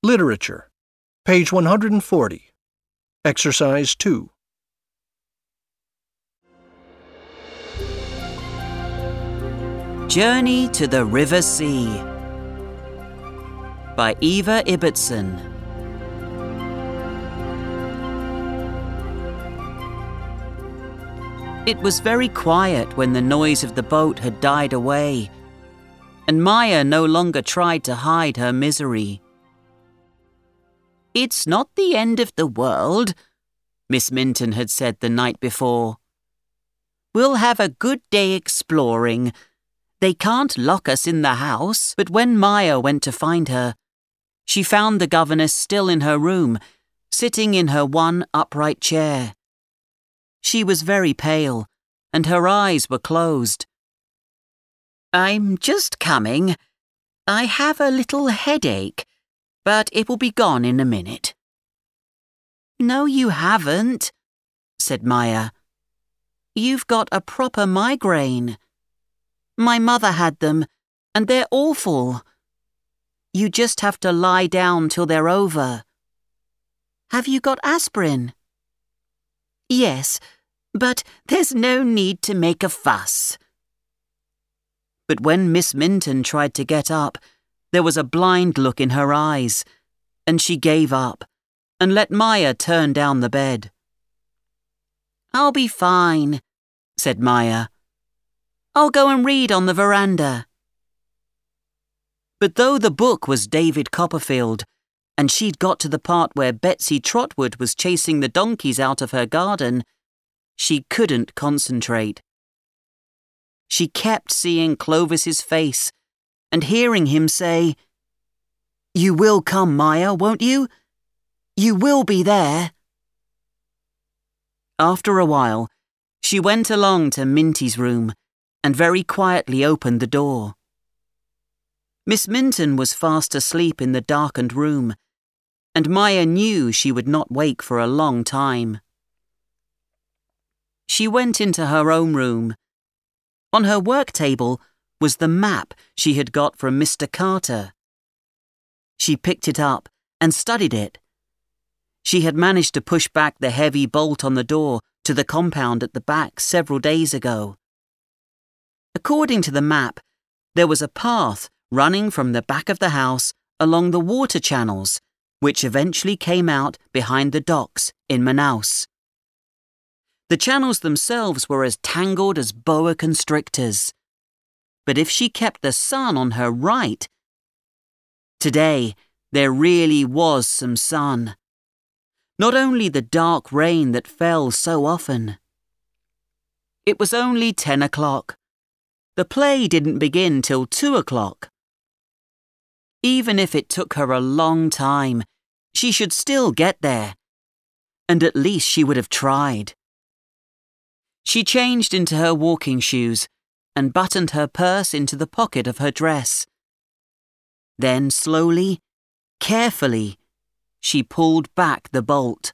Literature, page 140. Exercise 2. Journey to the River Sea by Eva Ibbotson. It was very quiet when the noise of the boat had died away, and Maya no longer tried to hide her misery. "It's not the end of the world," Miss Minton had said the night before. "We'll have a good day exploring. They can't lock us in the house." But when Maya went to find her, she found the governess still in her room, sitting in her one upright chair. She was very pale, and her eyes were closed. "I'm just coming. I have a little headache, but it will be gone in a minute." "No, you haven't," said Maya. "You've got a proper migraine. My mother had them, and they're awful. You just have to lie down till they're over." "Have you got aspirin?" "Yes, but there's no need to make a fuss." But when Miss Minton tried to get up, there was a blind look in her eyes, and she gave up and let Maya turn down the bed. "I'll be fine," said Maya. "I'll go and read on the veranda." But though the book was David Copperfield, and she'd got to the part where Betsy Trotwood was chasing the donkeys out of her garden, she couldn't concentrate. She kept seeing Clovis's face and hearing him say, "You will come, Maya, won't you? You will be there." After a while, she went along to Minty's room and very quietly opened the door. Miss Minton was fast asleep in the darkened room, and Maya knew she would not wake for a long time. She went into her own room. On her work table was the map she had got from Mr. Carter. She picked it up and studied it. She had managed to push back the heavy bolt on the door to the compound at the back several days ago. According to the map, there was a path running from the back of the house along the water channels, which eventually came out behind the docks in Manaus. The channels themselves were as tangled as boa constrictors. But if she kept the sun on her right... Today, there really was some sun. Not only the dark rain that fell so often. It was only 10 o'clock. The play didn't begin till 2 o'clock. Even if it took her a long time, she should still get there. And at least she would have tried. She changed into her walking shoes and buttoned her purse into the pocket of her dress. Then slowly, carefully, she pulled back the bolt.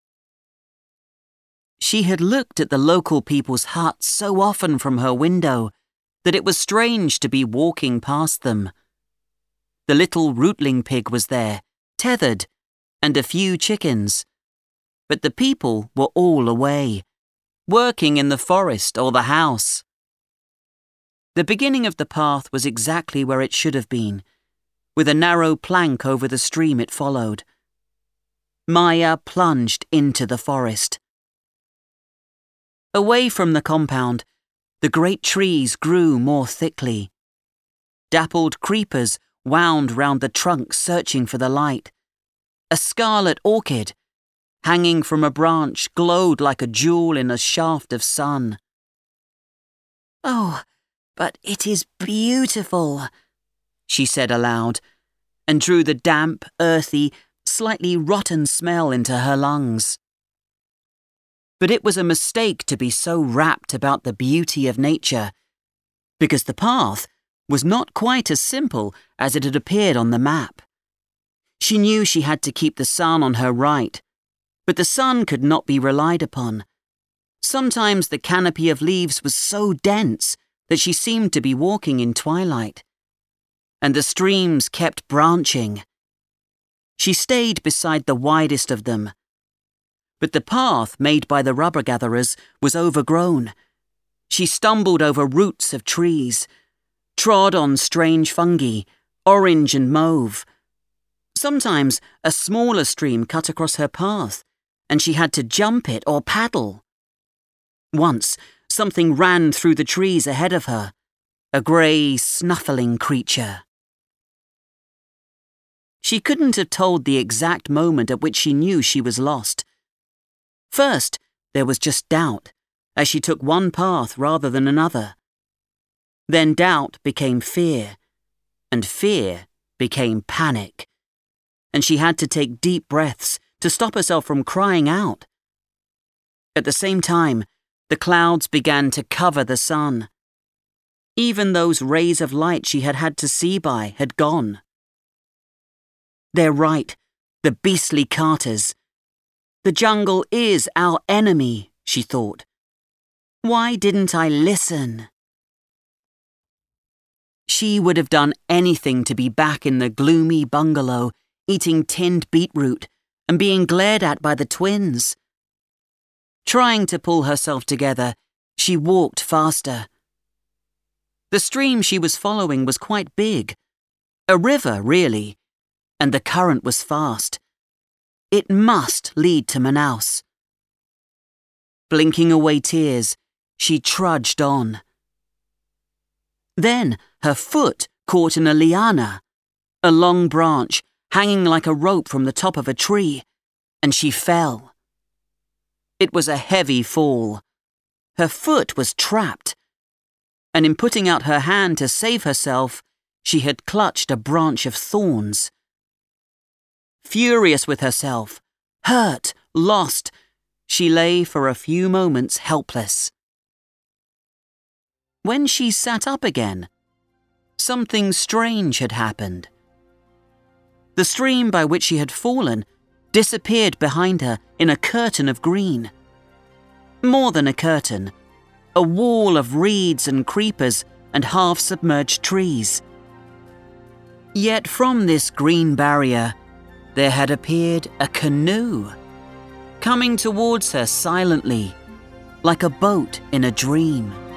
She had looked at the local people's huts so often from her window that it was strange to be walking past them. The little rootling pig was there, tethered, and a few chickens. But the people were all away, working in the forest or the house. The beginning of the path was exactly where it should have been, with a narrow plank over the stream it followed. Maya plunged into the forest. Away from the compound, the great trees grew more thickly. Dappled creepers wound round the trunk searching for the light. A scarlet orchid, hanging from a branch, glowed like a jewel in a shaft of sun. "Oh, but it is beautiful," she said aloud, and drew the damp, earthy, slightly rotten smell into her lungs. But it was a mistake to be so rapt about the beauty of nature, because the path was not quite as simple as it had appeared on the map. She knew she had to keep the sun on her right, but the sun could not be relied upon. Sometimes the canopy of leaves was so dense that she seemed to be walking in twilight. And the streams kept branching. She stayed beside the widest of them. But the path made by the rubber gatherers was overgrown. She stumbled over roots of trees, trod on strange fungi, orange and mauve. Sometimes a smaller stream cut across her path, and she had to jump it or paddle. Once, something ran through the trees ahead of her, a grey, snuffling creature. She couldn't have told the exact moment at which she knew she was lost. First, there was just doubt, as she took one path rather than another. Then doubt became fear, and fear became panic. And she had to take deep breaths to stop herself from crying out. At the same time, the clouds began to cover the sun. Even those rays of light she had had to see by had gone. They're right, the beastly Carters. The jungle is our enemy, she thought. Why didn't I listen? She would have done anything to be back in the gloomy bungalow, eating tinned beetroot and being glared at by the twins. Trying to pull herself together, she walked faster. The stream she was following was quite big. A river, really, and the current was fast. It must lead to Manaus. Blinking away tears, she trudged on. Then her foot caught in a liana, a long branch hanging like a rope from the top of a tree, and she fell. It was a heavy fall. Her foot was trapped, and in putting out her hand to save herself, she had clutched a branch of thorns. Furious with herself, hurt, lost, she lay for a few moments helpless. When she sat up again, something strange had happened. The stream by which she had fallen disappeared behind her in a curtain of green. More than a curtain, a wall of reeds and creepers and half-submerged trees. Yet from this green barrier, there had appeared a canoe, coming towards her silently, like a boat in a dream.